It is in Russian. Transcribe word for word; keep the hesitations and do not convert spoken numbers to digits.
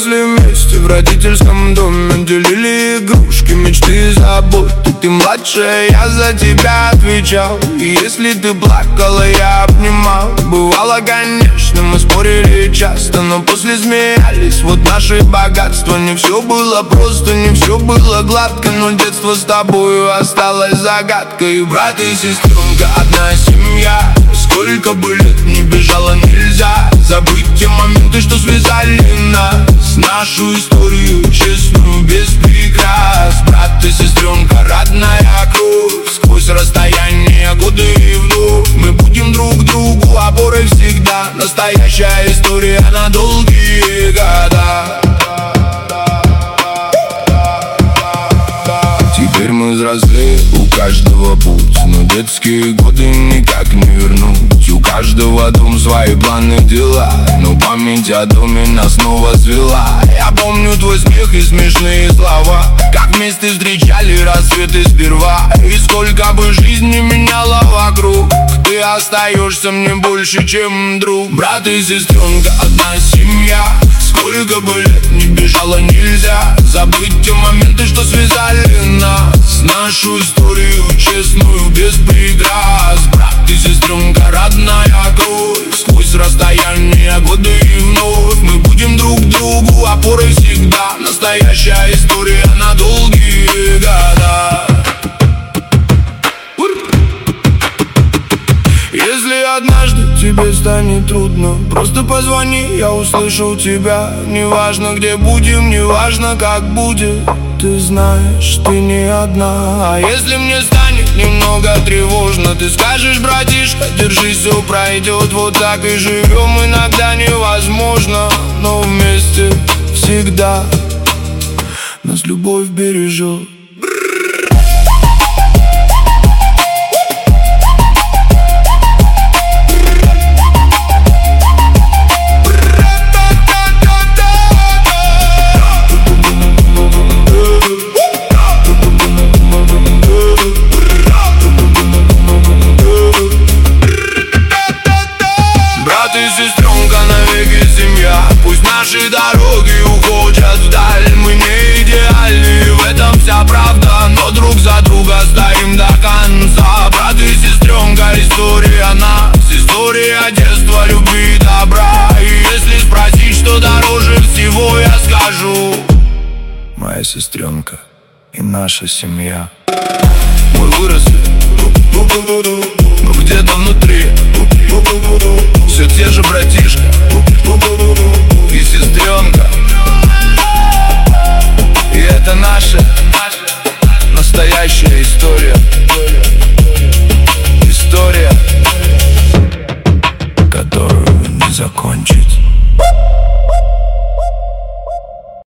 выросли вместе в родительском доме, делили игрушки, мечты и заботы. Ты младшая, я за тебя отвечал, и если ты плакала, я обнимал. Бывало, конечно, мы спорили часто, но после смеялись. Вот наше богатство. Не все было просто, не все было гладко, но детство с тобою осталось загадкой. Брат и сестренка, одна семья. Сколько бы лет не бежало, нельзя забыть те моменты, что связали нас. Нашу историю честную, без прикрас. Брат и сестренка, родная кровь. Сквозь расстояние, годы и вновь мы будем друг другу опорой всегда. Настоящая история на долгие года. Теперь мы взрослее, у каждого путь, но детские годы никак не вернуть. У каждого дом, свои планы, дела, но память о доме нас снова свела. Я помню твой смех и смешные слова, как вместе встречали рассветы сперва. И сколько бы жизни меняла вокруг, ты остаешься мне больше, чем друг. Брат и сестренка, одна семья. Сколько бы лет не бежало, нельзя забыть те моменты, что связали нас. Нашу историю честную, без прикрас. Брат и сестренка, родная кровь. Сквозь расстояние, годы и вновь мы будем друг другу опорой всегда. Настоящая история на долгие года. Если однажды тебе станет трудно, просто позвони, я услышу тебя. Неважно, где будем, неважно, как будет, ты знаешь, ты не одна. А если мне станет немного тревожно, ты скажешь: братишка, держись, все пройдет. Вот так и живем, иногда невозможно, но вместе всегда нас любовь бережет. Сестренка, навеки семья. Пусть наши дороги уходят вдаль. Мы не идеальны, в этом вся правда, но друг за друга стоим до конца. Брат и сестренка, история нас, история детства, любви, добра. И если спросить, что дороже всего, я скажу: моя сестренка и наша семья. Мы выросли, но где-то внутри все те же братишка и сестренка. И это наша настоящая история. История, которую не закончить.